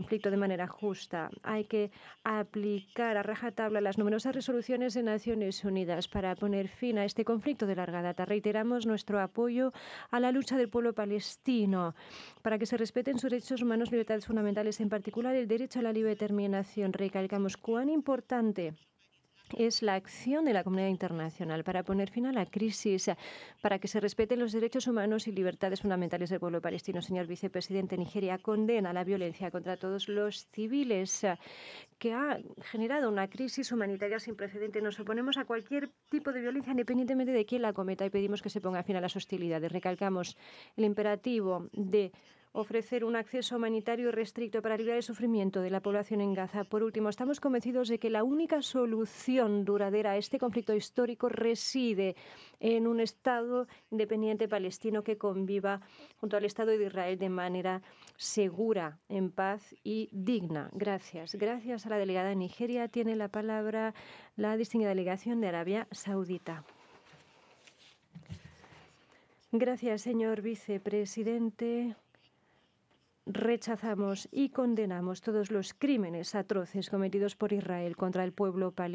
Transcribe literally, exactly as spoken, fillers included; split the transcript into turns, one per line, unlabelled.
conflicto de manera justa. Hay que aplicar a rajatabla las numerosas resoluciones de Naciones Unidas para poner fin a este conflicto de larga data. Reiteramos nuestro apoyo a la lucha del pueblo palestino para que se respeten sus derechos humanos y libertades fundamentales, en particular el derecho a la libre determinación. Recalcamos cuán importante es la acción de la comunidad internacional para poner fin a la crisis, para que se respeten los derechos humanos y libertades fundamentales del pueblo palestino. Señor vicepresidente, Nigeria condena la violencia contra todos los civiles, que ha generado una crisis humanitaria sin precedentes. Nos oponemos a cualquier tipo de violencia, independientemente de quién la cometa, y pedimos que se ponga fin a las hostilidades. Recalcamos el imperativo de ofrecer un acceso humanitario restricto para aliviar el sufrimiento de la población en Gaza. Por último, estamos convencidos de que la única solución duradera a este conflicto histórico reside en un Estado independiente palestino que conviva junto al Estado de Israel de manera segura, en paz y digna. Gracias. Gracias a la delegada de Nigeria. Tiene la palabra la distinguida delegación de Arabia Saudita. Gracias, señor vicepresidente. Rechazamos y condenamos todos los crímenes atroces cometidos por Israel contra el pueblo palestino.